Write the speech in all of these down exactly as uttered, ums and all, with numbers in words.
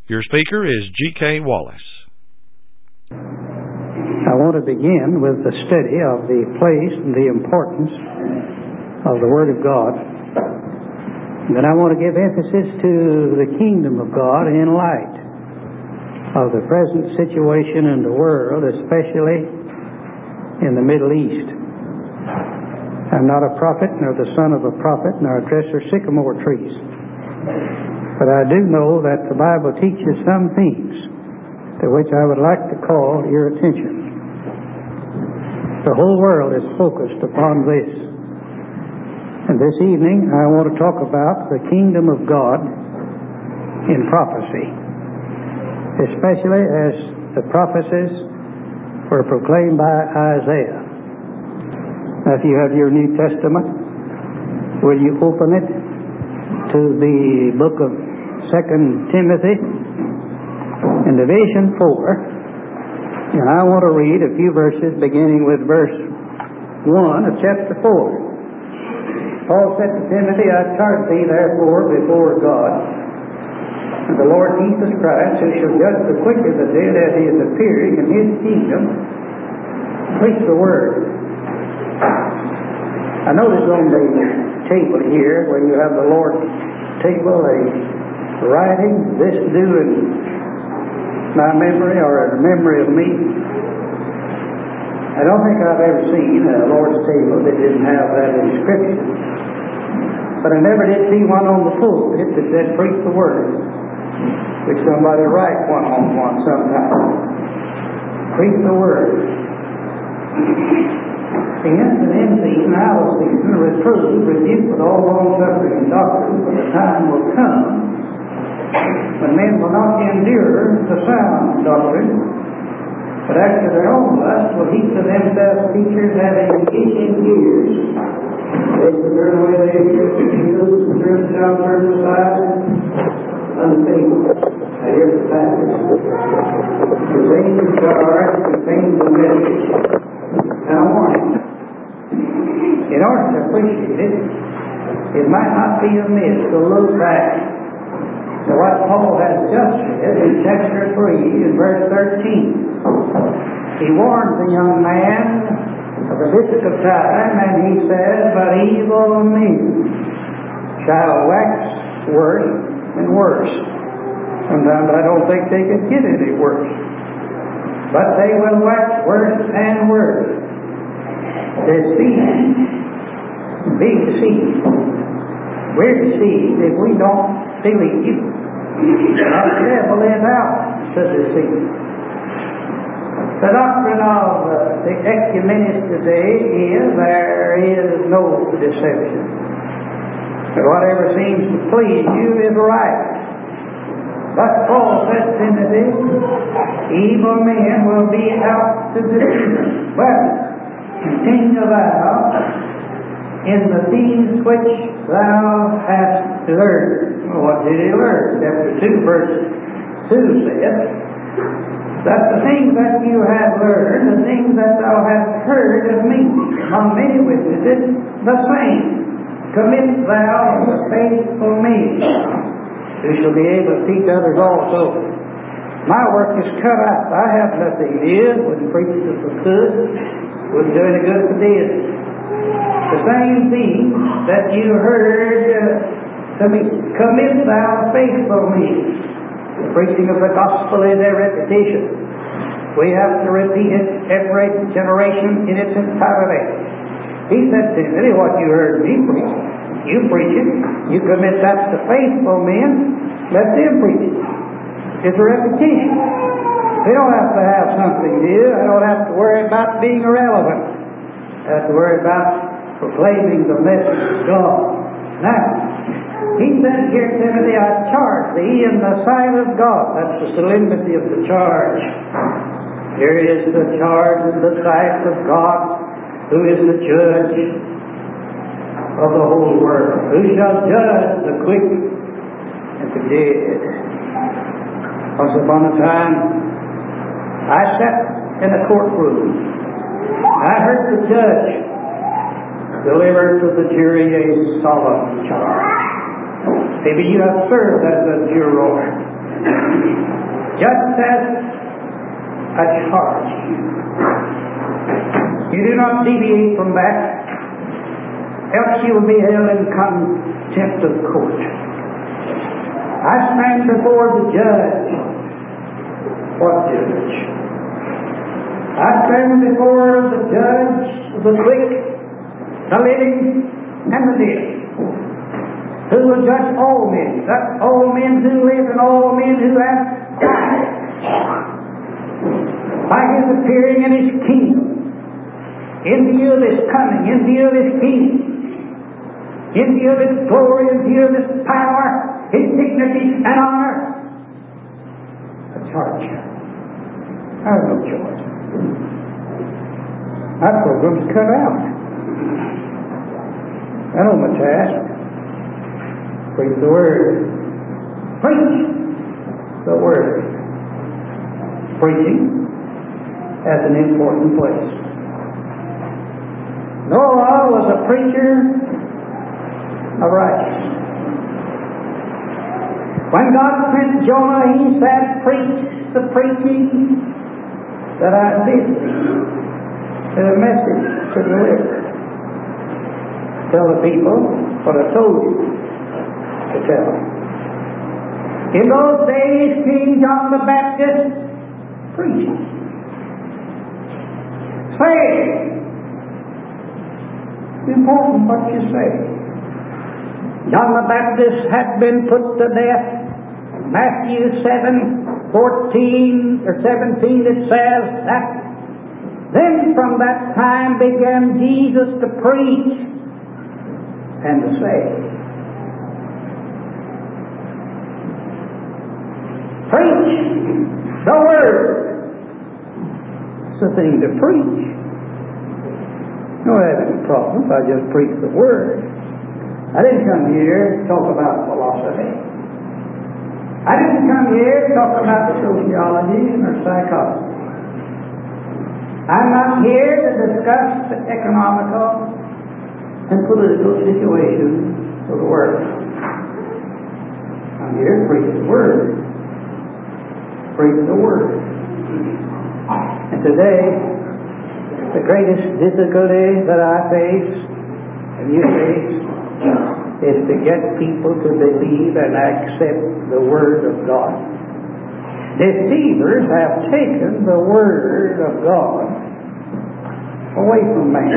Your speaker is G K Wallace. I want to begin with the study of the place and the importance of the Word of God. Then I want to give emphasis to the kingdom of God in light of the present situation in the world, especially in the Middle East. I'm not a prophet, nor the son of a prophet, nor a dresser of sycamore trees. But I do know that the Bible teaches some things to which I would like to call your attention. The whole world is focused upon this. And this evening I want to talk about the kingdom of God in prophecy, especially as the prophecies were proclaimed by Isaiah. Now, if you have your New Testament, will you open it to the book of Second Timothy in Division four, and I want to read a few verses beginning with verse one of chapter four. Paul said to Timothy, I charge thee therefore before God and the Lord Jesus Christ, who shall judge the quick and the dead as he is appearing in his kingdom, preach the word. I notice on the table here where you have the Lord's table, a writing, this do in my memory or in memory of me. I don't think I've ever seen a Lord's table that didn't have that inscription. But I never did see one on the pulpit that said, preach the word. Which somebody write one on one sometime. Preach the word. Hence, and in season, out of season, reprove, rebuke with all long-suffering and doctrine, for the time will come when men will not endure the sound doctrine, but after their own lust will heap to themselves teachers having itching ears. They shall turn away their ears to Jesus, and turn shall turn aside unfaithful. Now here's the passage. The same charge contains the message and a warning. In order to appreciate it, it might not be amiss to look back to what Paul has just said in chapter three and verse thirteen. He warns the young man of the risk of time, and he says, but evil men shall wax worse and worse. Sometimes I don't think they could get any worse. But they will wax worse and worse. Deceived. Be deceived. We're deceived if we don't believe that the devil is out to deceive. The doctrine of uh, the ecumenists today is there is no deception. But whatever seems to please you is right. But Paul said to Timothy, evil men will be out to deceive. Well, continue thou in the things which thou hast learned. Well, what did he learn? Chapter two, verse two says that the things that you have learned, the things that thou hast heard of me among many witnesses, the same commit thou to faithful men, who shall be able to teach others also. My work is cut out. I have nothing new. Wouldn't preach if I could. Wouldn't do any good for this. The same thing that you heard uh, to me, commit thou to faithful men. The preaching of the gospel is a repetition. We have to repeat it every generation in its entirety. He said to Timothy, what you heard me preach, you preach it. You commit that to faithful men, let them preach it. It's a repetition. They don't have to have something new. I don't have to worry about being irrelevant. I have to worry about proclaiming the message of God. Now, he said here, Timothy, I charge thee in the sight of God. That's the solemnity of the charge. Here is the charge in the sight of God, who is the judge of the whole world, who shall judge the quick and the dead. Once upon a time, I sat in a courtroom. I heard the judge deliver to the jury a solemn charge. Maybe you have served as a juror. just as a charge. You do not deviate from that, else you will be held in contempt of court. I stand before the judge. What judge? I stand before the judge of the quick, the living, and the dead, who will judge all men, that all men who live and all men who have died, by His appearing in His kingdom, in view of His coming, in view of His kingdom, in view of His glory, in view of His power, His dignity and honor. A charge. I have no choice. My program's cut out. I know my task. Preach the Word. Preach the Word. Preaching has an important place. Noah was a preacher of righteousness. When God sent Jonah, He said, preach the preaching that I did. There's a message to deliver. Tell the people what I told you to tell. In those days, King John the Baptist preached. Say it. It's important what you say. John the Baptist had been put to death. Matthew seven, fourteen or seventeen, it says that then from that time began Jesus to preach and to say, preach the Word. It's the thing to preach. No, I have any problem if I just preach the Word. I didn't come here to talk about philosophy. I didn't come here to talk about sociology or psychology. I'm not here to discuss the economical and political situation of the world. I'm here to preach the Word. Preach the Word. And today, the greatest difficulty that I face, and you face, is to get people to believe and accept the Word of God. Deceivers have taken the Word of God away from man.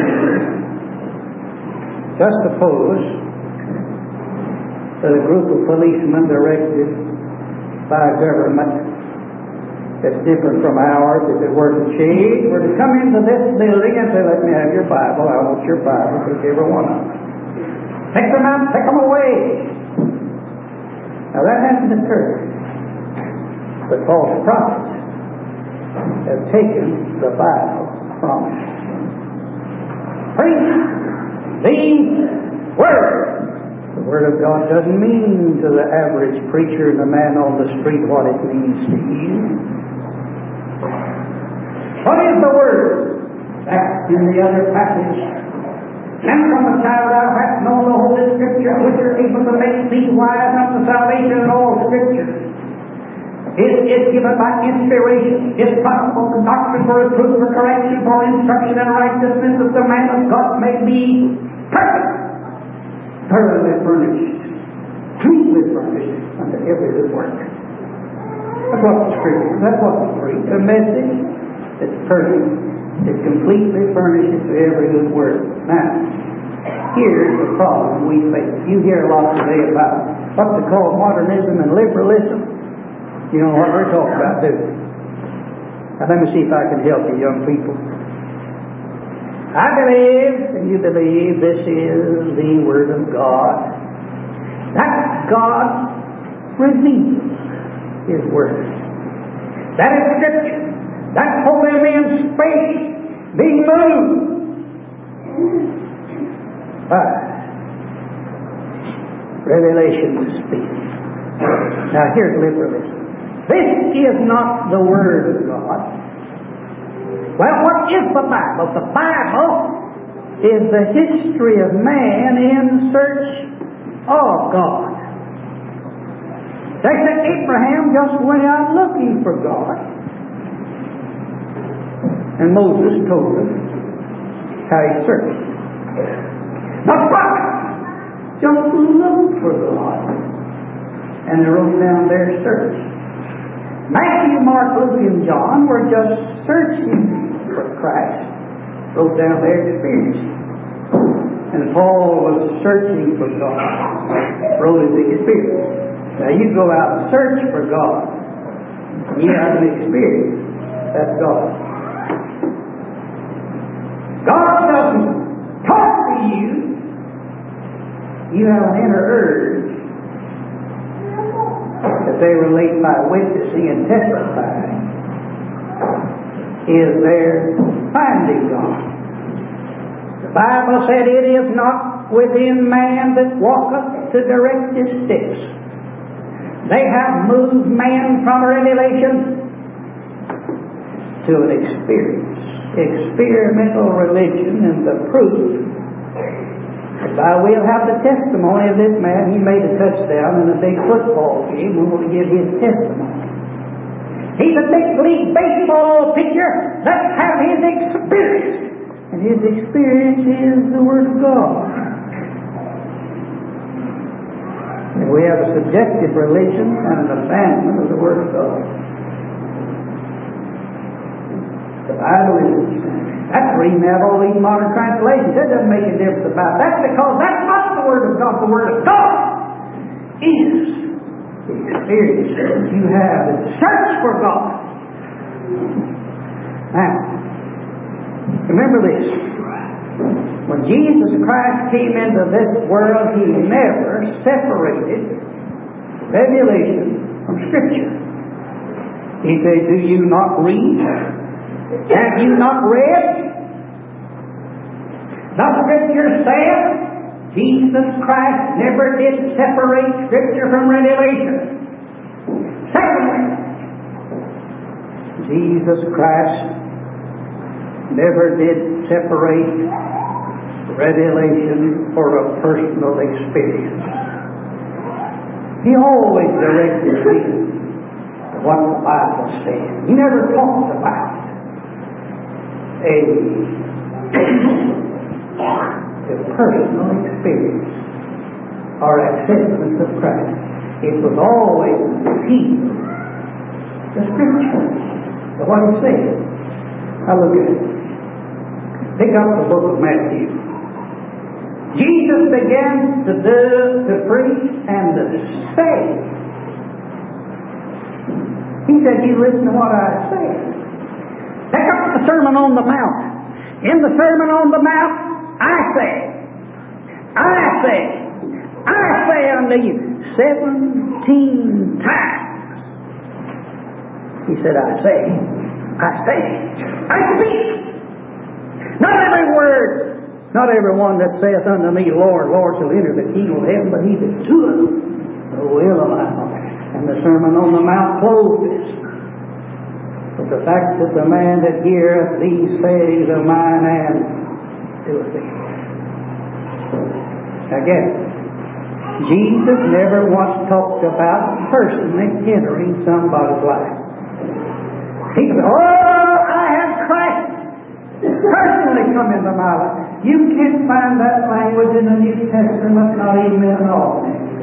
Just suppose that a group of policemen directed by a government that's different from ours, if it were to change, were to come into this building and say, let me have your Bible, I want your Bible, take every one of them. Take them out, take them away. Now that hasn't occurred. But false prophets have taken the Bible from us. Preach the Word. The Word of God doesn't mean to the average preacher and the man on the street what it means to you. What is the Word? Back in the other passage. And from a child thou hast known the Holy Scripture, which are able to make thee wise unto salvation in all Scripture. It is given by inspiration. It's profitable for doctrine, for reproof, for correction, for instruction in righteousness, that the man of God may be perfect, thoroughly furnished, completely furnished unto every good work. That's what the Scripture, that's what the preach. A message that's perfect, it's completely furnished to every good work. Now, here's the problem we face. You hear a lot today about what they call modernism and liberalism. You know what we're talking about, do you? Now let me see if I can help you, young people. I believe, and you believe, this is the Word of God. That God reveals His Word. That is Scripture. That holy man spake, being moved. Ah. Revelation speaks. Now here's liberalism. This is not the Word of God. Well, what is the Bible? The Bible is the history of man in search of God. They said Abraham just went out looking for God. And Moses told us how he searched. The prophet just looked for God. And they wrote down their search. Matthew, Mark, Luke, and John were just searching for Christ. Wrote down their experience. And Paul was searching for God. Wrote his experience. Now you go out and search for God. You have an experience. That's God. God doesn't talk to you. You have an inner urge that they relate by witnessing and testifying. Is there finding God? The Bible said it is not within man that walketh to direct his steps. They have moved man from revelation to an experience. Experimental religion, and the proof is I will have the testimony of this man. He made a touchdown in a big football game. We want to give his testimony. He's a big league baseball pitcher. Let's have his experience. And his experience is the Word of God. And we have a subjective religion and an abandonment of the Word of God. The Bible is. That's the reason they have all these modern translations. That doesn't make a difference about that. That's because that's not the Word of God. The Word of God is the experience that you have in search for God. Now, remember this. When Jesus Christ came into this world, He never separated revelation from Scripture. He said, do you not read? Have you not read? The Scripture says Jesus Christ never did separate Scripture from revelation. Secondly, Jesus Christ never did separate revelation for a personal experience. He always directed me to what the Bible said. He never talked about a, a personal experience or acceptance of Christ. It was always repeating the Scriptures, to what He said. Now look at it. Pick up the book of Matthew. Jesus began to do, to preach and to say. He said, you listen to what I say. Pick up the Sermon on the Mount. In the Sermon on the Mount, I say, I say, I say unto you, seventeen times. He said, I say, I say, I speak. Not every word, not every one that saith unto me, Lord, Lord, shall enter the kingdom of heaven, but he that doeth the will of my Father. And the Sermon on the Mount closed this. But the fact that the man that heareth these sayings of mine and doeth them. Again, Jesus never once talked about personally entering somebody's life. He said, oh, I have Christ personally come into my life. You can't find that language in the New Testament, not even in the Old.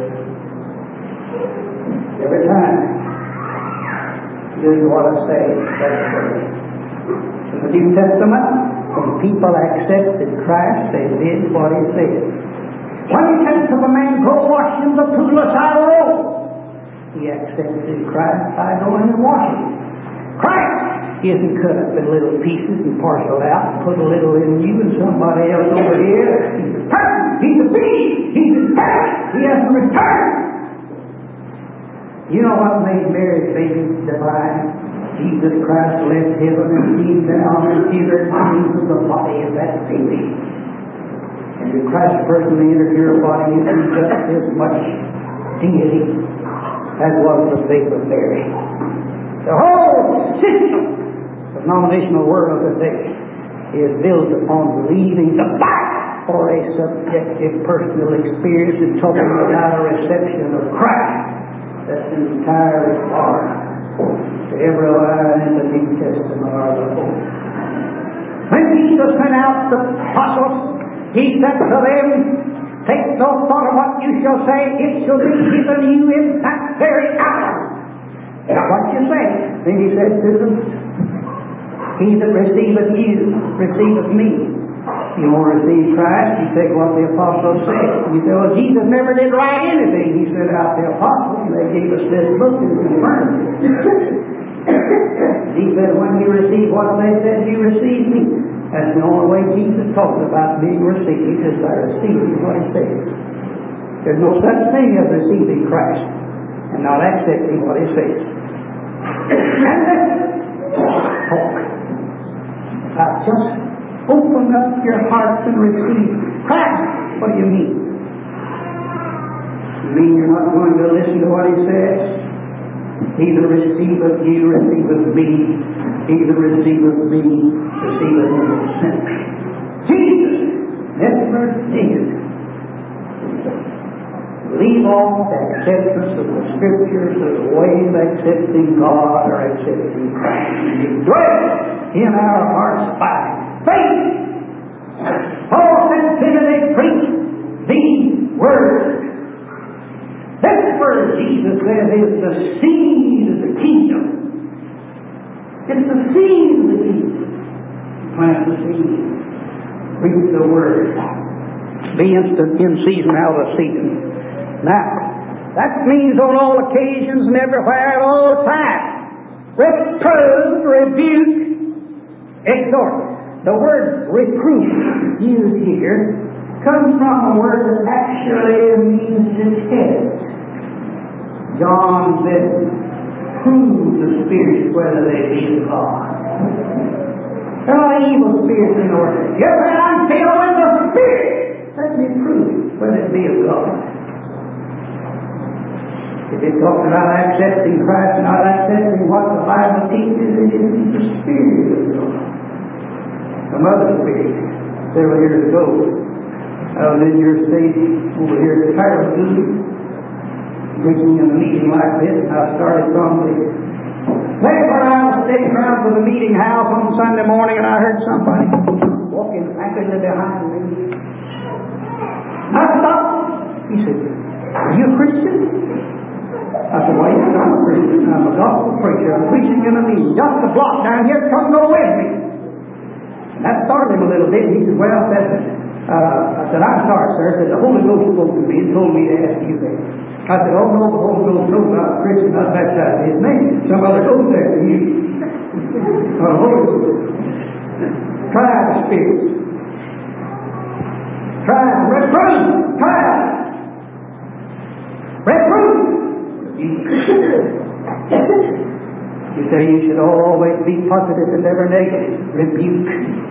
Every time. Doing what I say, that's true. In the New Testament, when people accepted Christ, they did what He said. When He said to the man, go wash in the pool of Siloam, he accepted Christ by going and washing. Christ isn't cut up in little pieces and parceled out and put a little in you and somebody else over here. He's a person. He's a being. He's a spirit. He hasn't returned. You know what made Mary's baby divine? Jesus Christ left heaven and came down and entered into the body of that baby. And if Christ personally entered your body, it's just as much deity as was the faith of Mary. The whole system of denominational world today is built upon leaving the Bible for a subjective personal experience and talking about a reception of Christ. that's entirely foreign to every line in the New Testament or the Old. When Jesus sent out the apostles, He said to them, take no thought of what you shall say, it shall be given you in that very hour. Now what you say? Then He said to them, he that receiveth you, receiveth me. You want to receive Christ, you take what the apostles said. You say, well, Jesus never did write anything. He sent out the apostles, and they gave us this book and confirmed it. He said, when you receive what they said, you receive me. That's the only way Jesus talked about being received, is by receiving what He said. There's no such thing as receiving Christ and not accepting what He says. And then, talk. Now just open up your hearts and receive Christ. What do you mean? You mean you're not going to listen to what He says? He that receiveth you, receiveth me. He that receiveth me, receiveth Him that sent me. Jesus never did leave off the acceptance of the Scriptures as a way of accepting God or accepting Christ. He dwelt in our hearts by faith. Paul said, Timothy, preach the Word. This Word, Jesus said, is the seed of the kingdom. It's the seed of the kingdom. Plant the seed. Preach the Word. Be instant in season, out of season. Now, that means on all occasions and everywhere at all times. Reprove, rebuke, exhort. The word reproof used here comes from a word that actually means to test. John said, prove the spirits whether they be of God. There are evil spirits in the world. Yes, I'm filled with the Spirit. Let me prove whether it be of God. If it talks about accepting Christ, not accepting what the Bible teaches, it is the Spirit of God. Some other spirit, several years ago, I was in your state over here at Harrison, preaching in a meeting like this, and I started from the place where I was sitting around for the meeting house on Sunday morning, and I heard somebody walking rapidly behind me. I stopped. He said, are you a Christian? I said, well, yes, I'm a Christian. I'm a gospel preacher. I'm preaching in a meeting. Just a block down here. Come go with me. And that started him a little bit. He said, well, I said, uh, I said, I'm sorry, sir. I said, the Holy Ghost spoke to me and told me to ask you that. I said, oh, no, the Holy Ghost knows I'm a Christian. I'm baptized in His name. Some other goes there to you. Oh, the Holy Ghost. Try the Spirit. Try it. Reprove. Try it. Reprove. You say you should always be positive and never negative. Rebuke.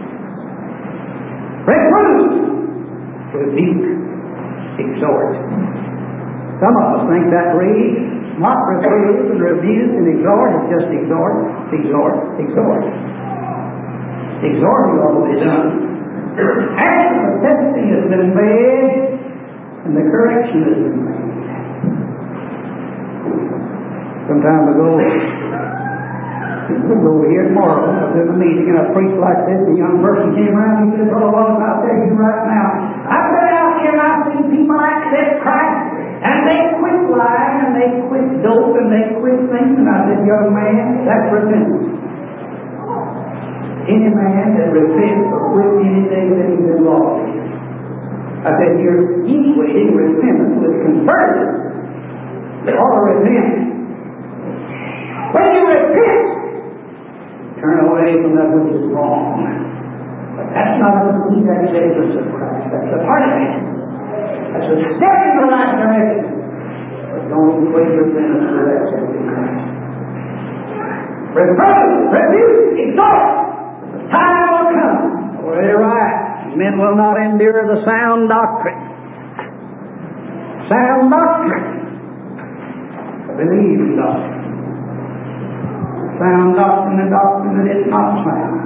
Reprove. Rebuke. Exhort. Some of us think that reads not reprove and rebuke and exhort. It's just exhort, exhort, exhort. Exhorting ought to be done after the testing has been made and the correction has been made. Some time ago, we'll go over here tomorrow. I was in a meeting and I preached like this. A young person came around and he said, Brother Wallace, I'll tell you right now, I've been out here and I've seen people accept Christ and they quit lying and they quit dope and they quit things. And I said, young man, that's repentance. Any man that repents or quits anything that he's been lost. I said, you're equating repentance with conversion. You ought to repent. When you repent, turn away from that which is wrong. But that's not a complete acceptance of Christ. That's a part of it. That's a step in the right direction. But don't equate repentance with accepting Christ. Reprove, rebuke, exhort. The time will come. Already right. Men will not endure the sound doctrine. Sound doctrine. Believe in doctrine. Sound doctrine and doctrine that is not sound.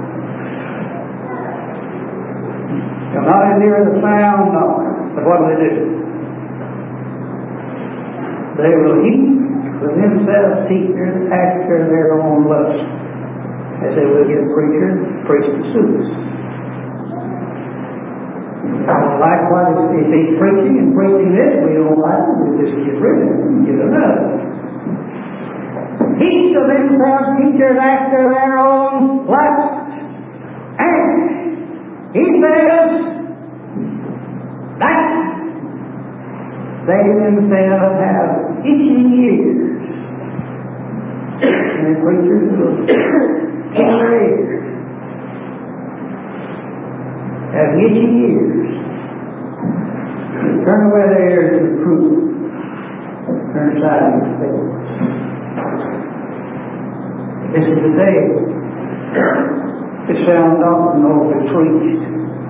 They'll not endure the sound doctrine. But what do they do? They will heap with themselves teachers after their own lust. They say, we'll get a preacher, preach the suits. Likewise, if he's preaching and preaching this, we don't like it, we just get rid of it and get another. Each of themselves teachers after their own lust. And he says that they themselves have itching ears. And the preachers will itch their ears. Have itching ears. Turn away their ears to the truth. Turn aside to the faith. This is the day the sound doctrine will be preached.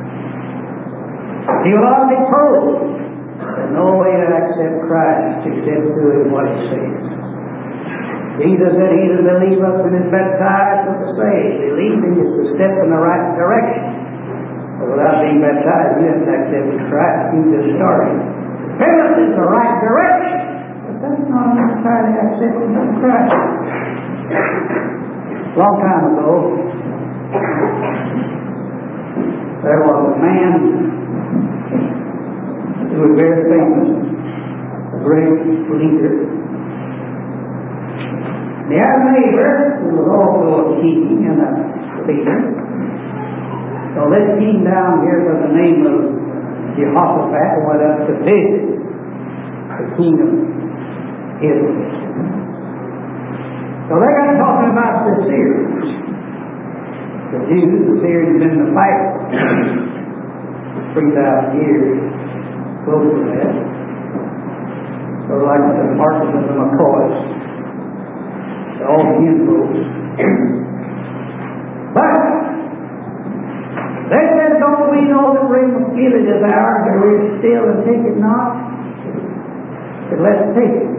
He will not be told that no way to accept Christ except doing what he says. Jesus said, he that believeth and is baptized will be saved. Believing is to step in the right direction. But without being baptized, you haven't accepted Christ. You just started. Repentance is the right direction. But that's not entirely acceptance of Christ. A long time ago, there was a man who was very famous, a great leader. He had a neighbor who was also a king and a leader. So this king down here by the name of Jehoshaphat went up to visit the king of Israel. So they got talking about the Syrians. The Jews, the Syrians have been in the fight for three thousand years, close to that. So like the Marcus and the McCoys, all kinfolks. But they said, don't we know that Ramoth-Gilead is ours, or we're still and take it not? But let's take it.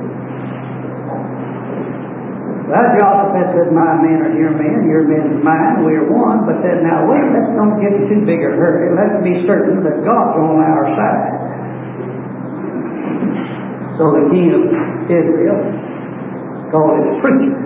Well, Jehoshaphat said, my men are your men, your men are mine, we're one. But then now wait, let's don't get in too big a hurry. Let's be certain that God's on our side. So the king of Israel called his preachers.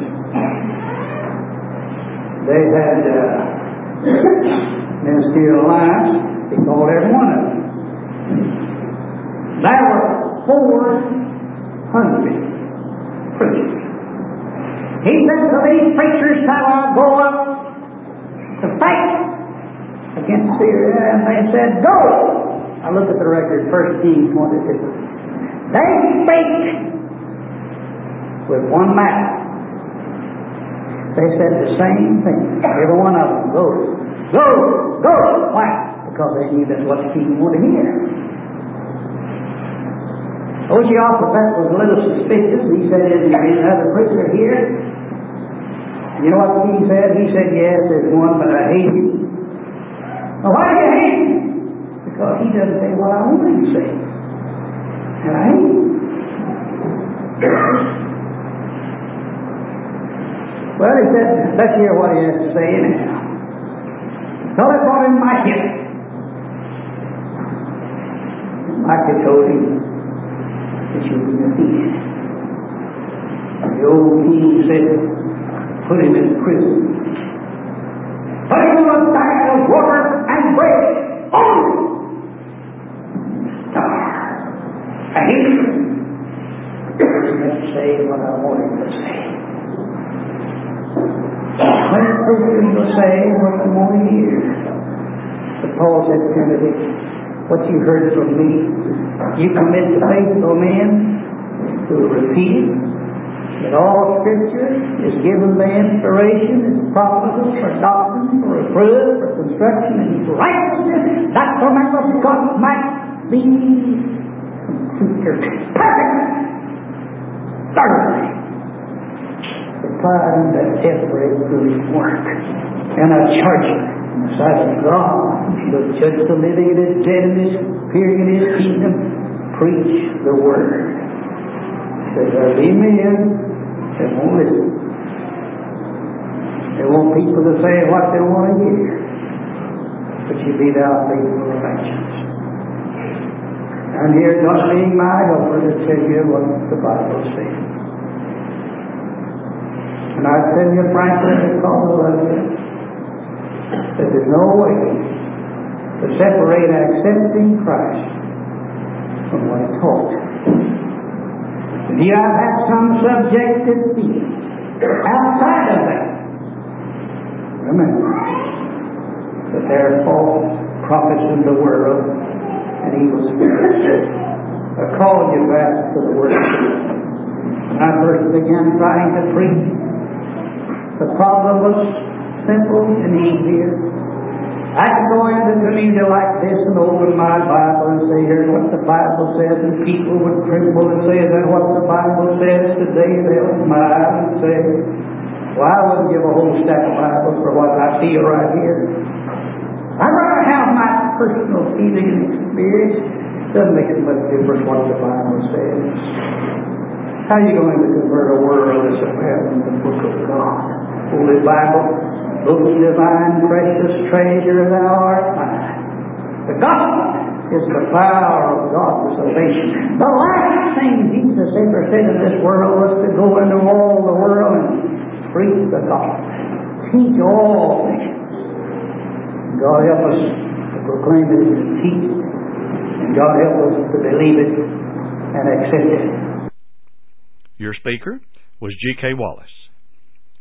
They had uh, ministerial alliance. He called every one of them. There were four hundred preachers. He said to these preachers, shall I go up to fight against Syria? And they said, go. I look at the record, First Kings twenty-two. They spake with one mouth. They said the same thing. Every one of them, go, go, go. Why? Because they knew that's what the king wanted to hear. Oh, Jehoshaphat was a little suspicious. He said, isn't there another preacher here? You know what the king said? He said, yes, there's one, but I hate him. Well, why do you hate him? Because he doesn't say what I want him to say. And I hate him. Well, he said, let's hear what he has to say anyhow. So they brought in Micah. Micah told him that you would be defeated. The old king said, put him in prison. Put him on a diet of water and bread. Oh! Starve. I hate him. Let's say what I want him to say. When a person will say what you want to hear. But Paul said to Timothy, what you heard from me, you commit to faithful men who will repeat it. That all Scripture is given by inspiration, is profitable for doctrine, for reproof, for construction in righteousness, that the man of God might be perfect, thoroughly supplied unto every good work. And I charge you in the sight of God, to judge the living and his dead in his appearing in his kingdom, preach the word. Says there be men that won't listen. They want people to say what they want to hear. But you be thou faithful of actions. And here God being my helper to tell you what the Bible says. And I tell you frankly, because of that, that there's no way to separate accepting Christ from what He taught. If you have had some subjective feeling outside of that, remember that there are false prophets in the world and evil spirits. I call you back to the Word of God. When I first began trying to preach, the problem was simple and easy. I could go into a community like this and open my Bible and say, here's what the Bible says, and people would tremble and say, is that what the Bible says today? They'll smile and say, well, I wouldn't give a whole stack of Bibles for what I feel right here. I'd rather have my personal feeling and experience. Doesn't make so much difference what the Bible says. How are you going to convert a world that's a in the book of God? Holy Bible, book of divine, precious treasure, thou art mine. The gospel is the power of God for salvation. The last thing Jesus ever said in this world was to go into all the world and preach the gospel. Teach all nations. God help us to proclaim it and teach it. And God help us to believe it and accept it. Your speaker was G K Wallace.